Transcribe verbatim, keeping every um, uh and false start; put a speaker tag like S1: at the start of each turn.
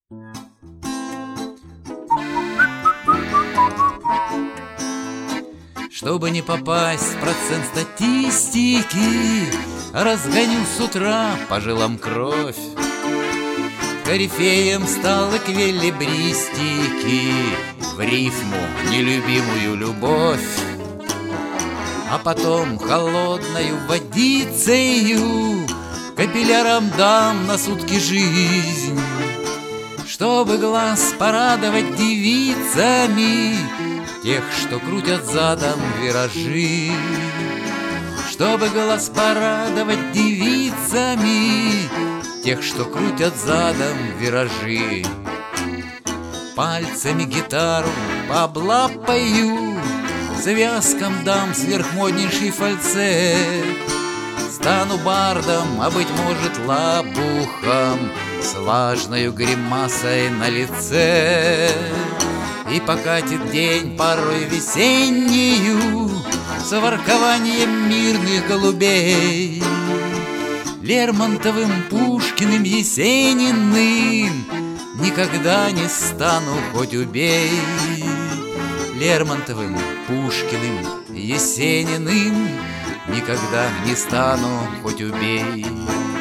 S1: Чтобы не попасть в процент статистики, разгоню с утра по жилам кровь. Корифеем стал эквилибристики, в рифму нелюбимую любовь. А потом холодною водицею капиллярам дам на сутки жизнь, чтобы глаз порадовать девицами тех, что крутят задом виражи. Чтобы глаз порадовать девицами тех, что крутят задом виражи. Пальцами гитару пооблапаю, связкам дам сверхмоднейший фальцет. Стану бардом, а быть может лабухом, с важною гримасой на лице. И покатит день порой весеннюю с воркованием мирных голубей. Лермонтовым, Пушкиным, Есениным никогда не стану, хоть убей. Лермонтовым, Пушкиным, Есениным никогда не стану, хоть убей.